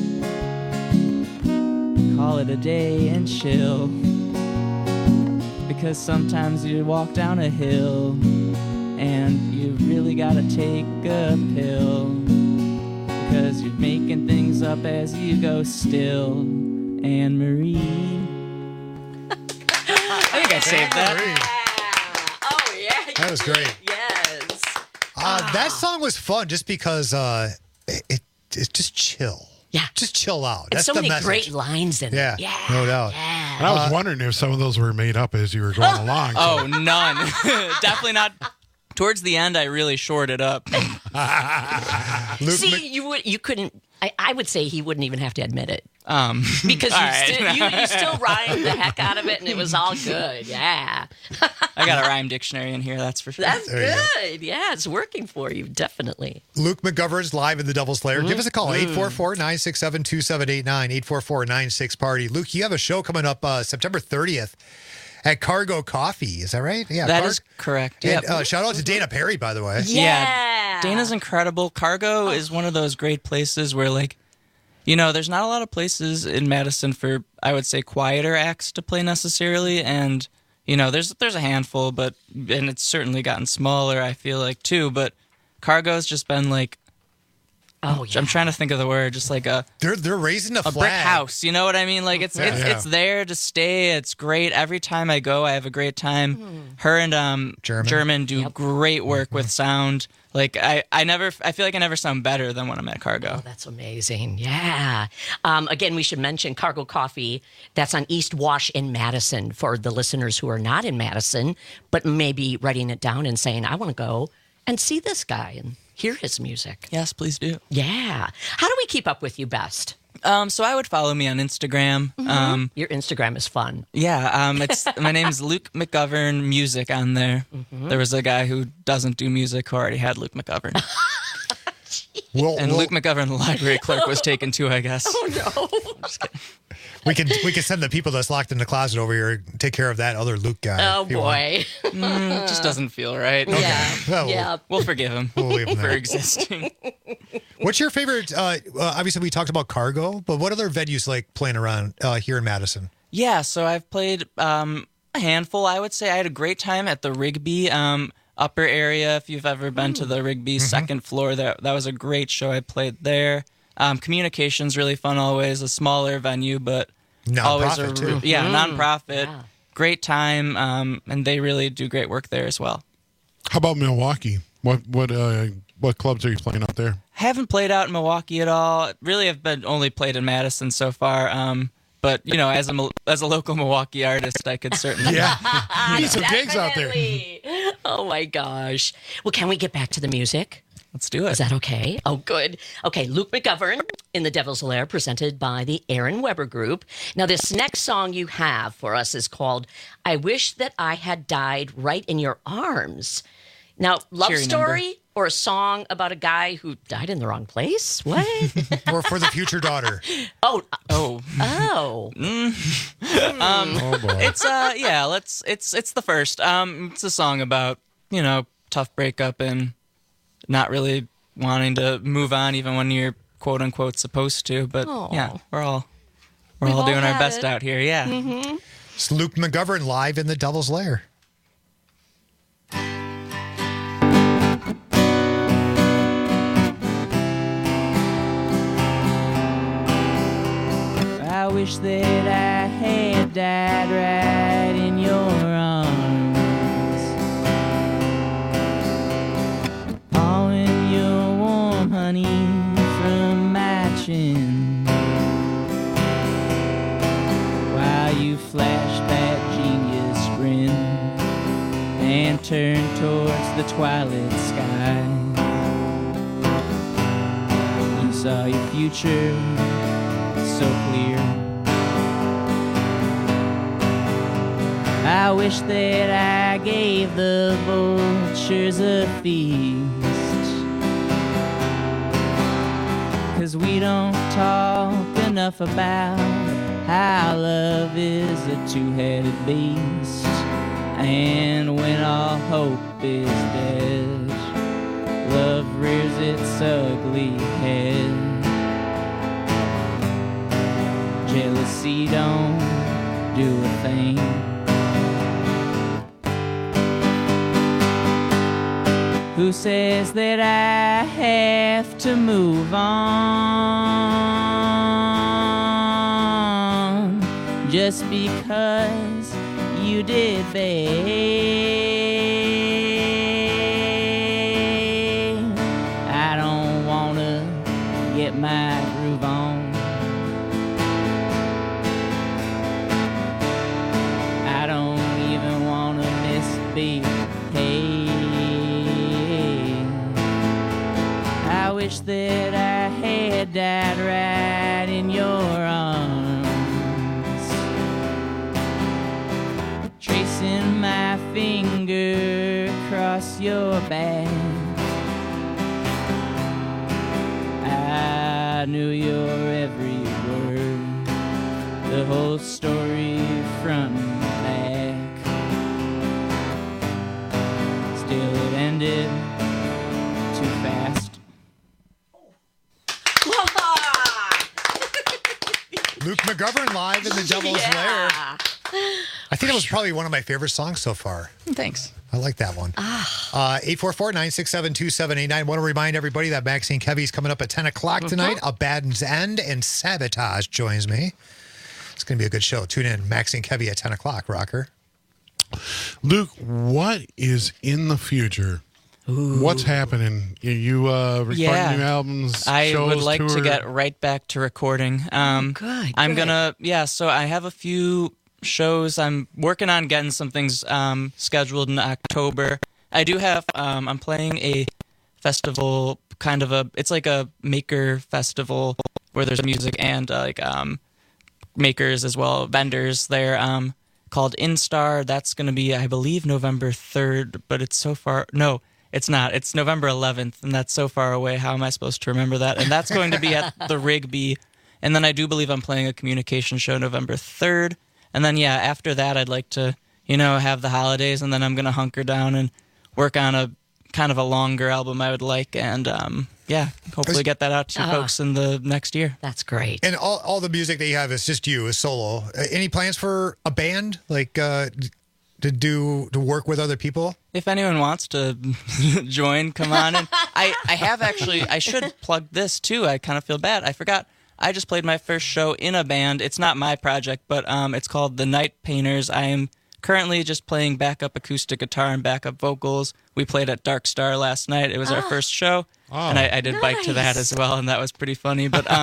call it a day and chill? Because sometimes you walk down a hill and you really gotta take a pill, because you're making things up as you go still, Anne-Marie. I think I saved that. Oh, yeah. That was great. Yes. That song was fun just because it's just chill. Yeah. Just chill out. And That's so the many message. great lines in Yeah, it. Yeah. no doubt. And I was wondering if some of those were made up as you were going along. Oh, none. Definitely not. Towards the end, I really shored it up. See, you couldn't. I would say he wouldn't even have to admit it. Because you still rhymed the heck out of it, and it was all good. Yeah. I got a rhyme dictionary in here, that's for sure. That's good. Yeah, it's working for you, definitely. Luke McGovern's live in the Devil's Lair. Give us a call, 844-967-2789, 844-96-PARTY. Luke, you have a show coming up September 30th at Cargo Coffee. Is that right? Yeah, that is correct. And, Yep. shout out to Dana Perry, by the way. Yeah. Dana's incredible. Cargo is one of those great places where, like, there's not a lot of places in Madison for, I would say, quieter acts to play necessarily. And, there's a handful, and it's certainly gotten smaller, I feel like, too. But Cargo's just been, like, Oh, yeah. I'm trying to think of the word. Just like they're raising a brick flag. house. You know what I mean? Like it's there to stay. It's great. Every time I go, I have a great time. Her and German do great work with sound. Like I feel like I never sound better than when I'm at Cargo. Oh, that's amazing. Yeah. Again, we should mention Cargo Coffee. That's on East Wash in Madison for the listeners who are not in Madison, but maybe writing it down and saying, I want to go and see this guy and hear his music. Yes, please do. Yeah. How do we keep up with you best? So I would follow me on Instagram. Your Instagram is fun. Yeah, my name's Luke McGovern Music on there. There was a guy who doesn't do music who already had Luke McGovern. Luke McGovern, the library clerk, was taken too, I guess. Oh no! Just kidding. We can send the people that's locked in the closet over here and take care of that other Luke guy. Oh boy, it just doesn't feel right. Okay. Yeah, we'll forgive him. We'll leave him for there. existing. What's your favorite? Obviously, we talked about Cargo, but what other venues like playing around here in Madison? Yeah, so I've played a handful. I would say I had a great time at the Rigby upper area. If you've ever been to the Rigby second floor, that was a great show. I played there. Communication's really fun always. A smaller venue, but always too. Nonprofit. Yeah. Great time, and they really do great work there as well. How about Milwaukee? What clubs are you playing out there? Haven't played out in Milwaukee at all. Really, I've only played in Madison so far. But you know, as a local Milwaukee artist, I could certainly need some gigs out there. Oh my gosh! Well, can we get back to the music? Let's do it. Is that okay? Oh, good. Okay, Luke McGovern in the Devil's Lair, presented by the Aaron Weber Group. Now, this next song you have for us is called "I Wish That I Had Died Right in Your Arms." Now, love Cheery story number. or a song about a guy who died in the wrong place? What? Or for the future daughter? Oh. Oh. Mm. Oh boy. It's the first. It's a song about, you know, tough breakup and not really wanting to move on even when you're quote unquote supposed to. But yeah, we're all doing our best out here. Yeah. It's Luke McGovern live in the Devil's Lair. I wish that I had died right in your arms, pawing your warm honey from my chin, while you flashed that genius grin and turned towards the twilight sky. You saw your future so clear. I wish that I gave the vultures a feast, 'cause we don't talk enough about how love is a two-headed beast, and when all hope is dead, love rears its ugly head. Jealousy don't do a thing. Who says that I have to move on just because you did, babe? I don't wanna get my groove on. I don't even wanna misbehave. I wish that I had died right in your arms, tracing my finger across your back. I knew your every word, the whole story front and back. Still it ended too fast. Luke McGovern live in the Devil's Lair. I think that was probably one of my favorite songs so far. Thanks. I like that one. 844-967-2789. Want to remind everybody that Maxine Kevy's coming up at 10 o'clock tonight. Abandon's End and Sabotage joins me. It's going to be a good show. Tune in. Maxine Kevy at 10 o'clock, Rocker. Luke, what is in the future? Ooh. What's happening? You recording new albums, I shows, would like tour? to get right back to recording. Good. I'm gonna, so I have a few shows. I'm working on getting some things scheduled in October. I do have, I'm playing a festival, it's like a maker festival where there's music and makers as well, vendors there, called Instar. That's going to be, I believe, November 3rd, but it's so far, no, it's not. It's November 11th, and that's so far away. How am I supposed to remember that? And that's going to be at the Rigby. And then I do believe I'm playing a communication show November 3rd. And then, after that, I'd like to, have the holidays, and then I'm going to hunker down and work on a kind of a longer album I would like, and, hopefully get that out to folks in the next year. That's great. And all the music that you have is just you, is solo. Any plans for a band, like to work with other people? If anyone wants to join, come on in. I have actually, I should plug this too. I kind of feel bad. I forgot. I just played my first show in a band. It's not my project, but it's called The Night Painters. I am currently just playing backup acoustic guitar and backup vocals. We played at Dark Star last night. It was our first show, and I did bike to that as well, and that was pretty funny. But so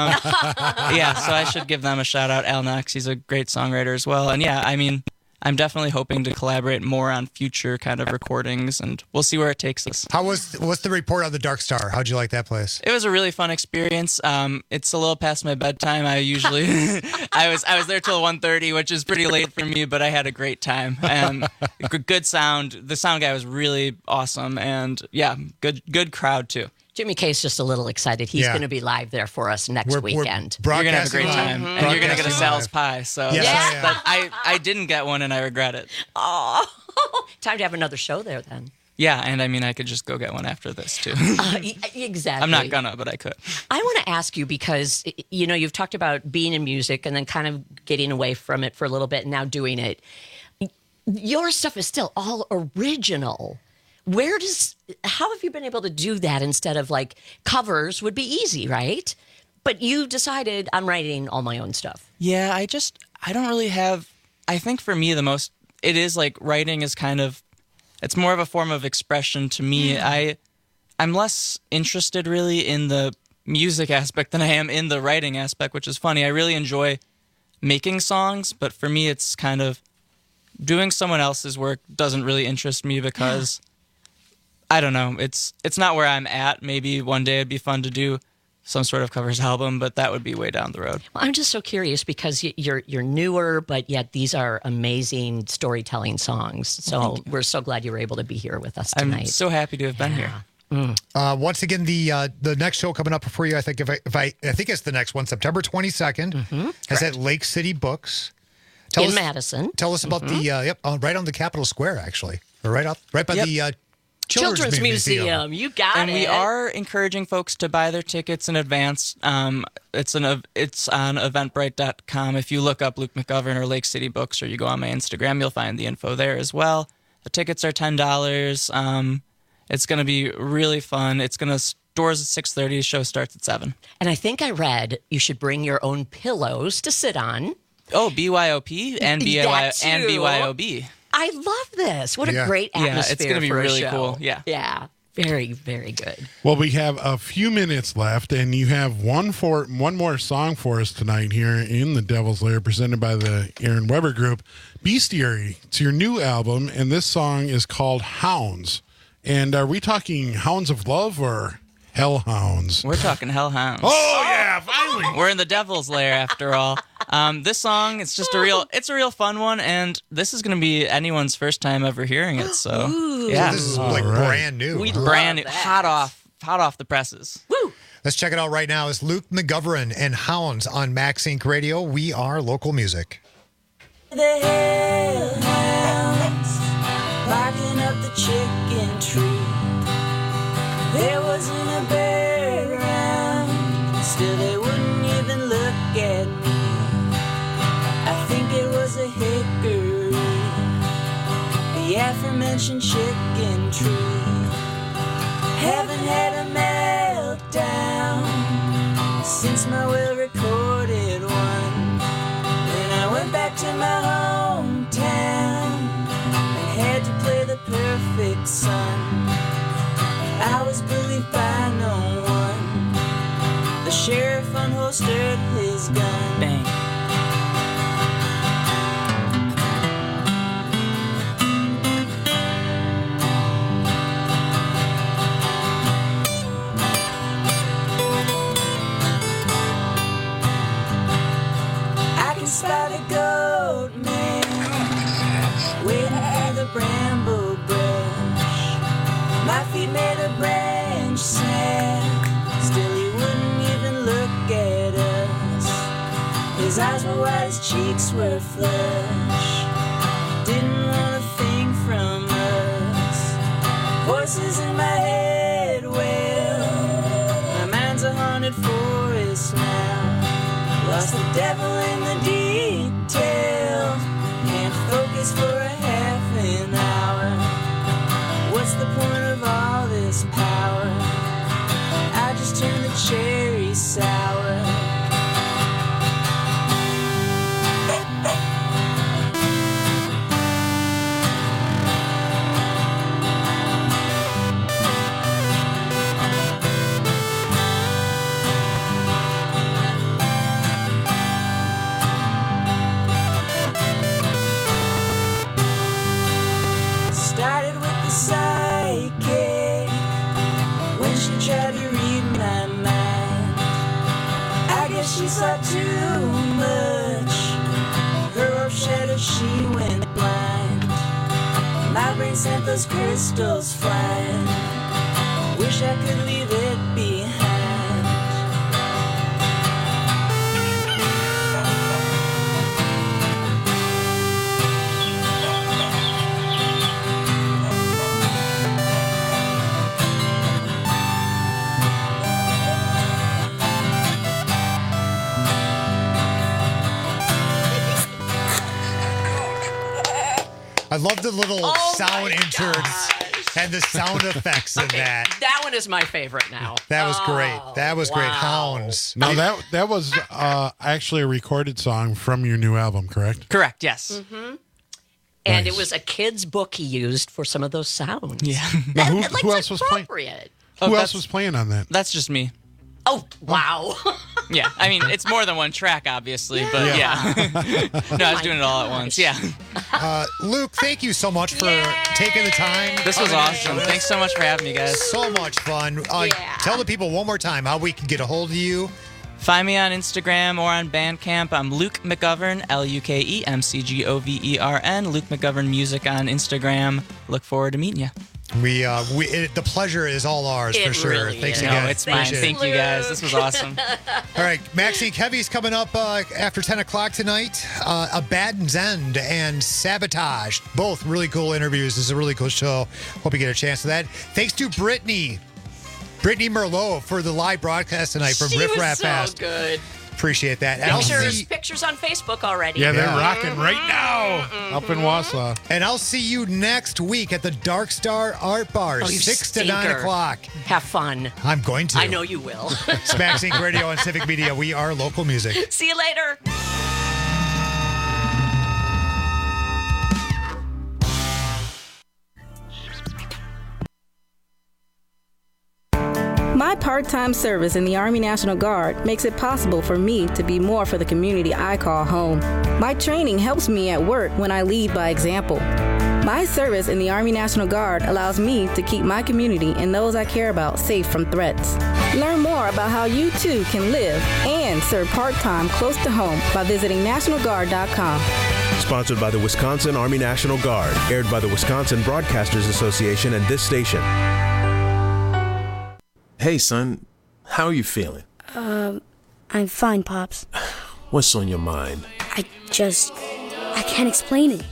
I should give them a shout out. Al Knox, he's a great songwriter as well. And I'm definitely hoping to collaborate more on future kind of recordings, and we'll see where it takes us. What's the report on the Dark Star? How'd you like that place? It was a really fun experience. It's a little past my bedtime. I usually I was there till 1:30, which is pretty late for me, but I had a great time. Good sound. The sound guy was really awesome, and good crowd too. Jimmy K's just a little excited. He's going to be live there for us next weekend. You're going to have a great time. And you're going to get a Sal's pie. So yes. I didn't get one, and I regret it. Oh, time to have another show there then. Yeah, and I could just go get one after this too. Exactly. I'm not gonna, but I could. I want to ask you because, you've talked about being in music and then kind of getting away from it for a little bit and now doing it. Your stuff is still all original. How have you been able to do that instead of like covers would be easy, right? But you decided I'm writing all my own stuff. Yeah, I don't really have, I think for me it is like writing is kind of, it's more of a form of expression to me. I'm less interested really in the music aspect than I am in the writing aspect, which is funny. I really enjoy making songs, but for me it's kind of doing someone else's work doesn't really interest me because I don't know. It's not where I'm at. Maybe one day it'd be fun to do some sort of covers album, but that would be way down the road. Well, I'm just so curious because you're newer, but yet these are amazing storytelling songs. So we're so glad you were able to be here with us tonight. I'm so happy to have been here. Once again, the next show coming up for you, I think I think it's the next one, September 22nd, is at Lake City Books. Madison. Tell us about the right on the Capitol Square, actually, or right by the Children's Museum. You got it. And we are encouraging folks to buy their tickets in advance. It's on Eventbrite.com. If you look up Luke McGovern or Lake City Books, or you go on my Instagram, you'll find the info there as well. The tickets are $10. It's going to be really fun. It's going to doors at 6:30. Show starts at 7. And I think I read you should bring your own pillows to sit on. Oh, BYOP and BYOB. I love this. What a great atmosphere. Yeah, it's going to be really cool. Yeah. Yeah. Very, very good. Well, we have a few minutes left, and you have one more song for us tonight here in the Devil's Lair, presented by the Aaron Weber Group. Bestiary. It's your new album, and this song is called Hounds. And are we talking Hounds of Love or Hellhounds? We're talking Hellhounds. Oh, yeah, finally. We're in the Devil's Lair, after all. This song, it's just a real fun one, and this is going to be anyone's first time ever hearing it. So, yeah. So this is brand new. Brand new, hot off the presses. Woo! Let's check it out right now. It's Luke McGovern and Hounds on Max Inc. Radio. We are local music. The hellhounds barking up the chicken tree. There wasn't a bird around, still they wouldn't even look at me. I think it was a hickory. aforementioned chicken tree. Haven't had a meltdown since my well-recorded one. Then I went back to my hometown and had to play the perfect son. I was believed by no one. The sheriff unholstered his gun. Bang. Spot a goat man waiting for the bramble brush. My feet made a branch snap, still he wouldn't even look at us. His eyes were wide, his cheeks were flush, didn't want a thing from us. Voices in my head wail, my mind's a haunted forest now. Lost the devil in the detail, can't focus for a half an hour. What's the point of all this power? I just turned the cherry sour. Started with the psychic when she tried to read my mind. I guess she saw too much. Her orb shattered, she went blind. My brain sent those crystals flying. Wish I could leave it behind. I love the little sound inserts and the sound effects in that. That one is my favorite now. That was great. That was great. Hounds. No, that was actually a recorded song from your new album, correct? Correct, yes. Mm-hmm. And Nice. it was a kid's book he used for some of those sounds. Yeah. Now, who Like, else was playing? appropriate. Who else was playing on that? That's just me. Oh, wow. Yeah, I mean, it's more than one track, obviously, but yeah. No, I was doing it all at once, yeah. Luke, thank you so much for taking the time. This was awesome. Thanks so much for having me, guys. So much fun. Tell the people one more time how we can get a hold of you. Find me on Instagram or on Bandcamp. I'm Luke McGovern, LukeMcgovern. Luke McGovern Music on Instagram. Look forward to meeting you. The pleasure is all ours for sure. Really Thanks is. again. No, it's mine. Thank you, guys. This was awesome. All right, Maxine Kevy's coming up after 10 o'clock tonight. Abaddon's End and Sabotage. Both really cool interviews. This is a really cool show. Hope you get a chance to that. Thanks to Brittany Merlot for the live broadcast tonight from Riff Raff Fest. So good. Appreciate that. And Pictures on Facebook already. Yeah, they're rocking right now up in Wausau. And I'll see you next week at the Dark Star Art Bar, Oh, you 6 to 9 stinker. o'clock. Have fun. I'm going to. I know you will. Smack Sync Radio and Civic Media. We are local music. See you later. My part-time service in the Army National Guard makes it possible for me to be more for the community I call home. My training helps me at work when I lead by example. My service in the Army National Guard allows me to keep my community and those I care about safe from threats. Learn more about how you too can live and serve part-time close to home by visiting NationalGuard.com. Sponsored by the Wisconsin Army National Guard. Aired by the Wisconsin Broadcasters Association and this station. Hey, son. How are you feeling? I'm fine, Pops. What's on your mind? I can't explain it.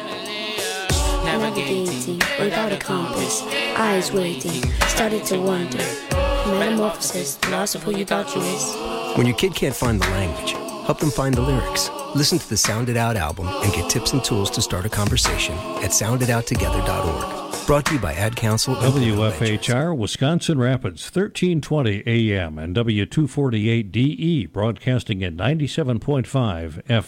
Navigating without a compass, eyes waiting, started to wonder. Metamorphosis, the loss of who you thought you was. When your kid can't find the language, Help them find the lyrics. Listen to the Sound It Out album and get tips and tools to start a conversation at sounditouttogether.org. Brought to you by Ad Council. WFHR, Wisconsin Rapids, 1320 AM and W248DE, broadcasting at 97.5 FM.